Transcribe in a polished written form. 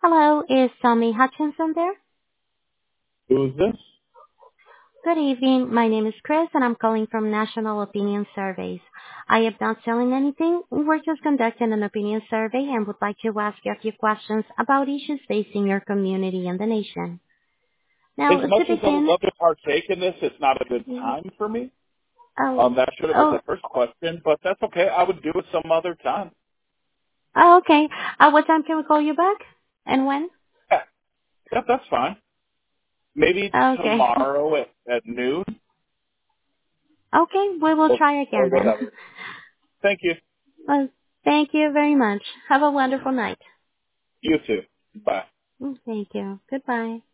Hello, is Tommy Hutchinson there? Who's this? Good evening. My name is Chris, and I'm calling from National Opinion Surveys. I am not selling anything. We're just conducting an opinion survey and would like to ask you a few questions about issues facing your community and the nation. As Now, to much as I would begin, love to partake in this, it's not a good time for me. oh, That should have been oh, the first question, but that's okay. I would do it some other time. oh, okay. What time can we call you back? And when? Yeah, that's fine. Maybe Okay. tomorrow at noon Okay, we will try or again then. whatever. Thank you. Well, thank you very much. Have a wonderful night. You too. Bye. Thank you. Goodbye.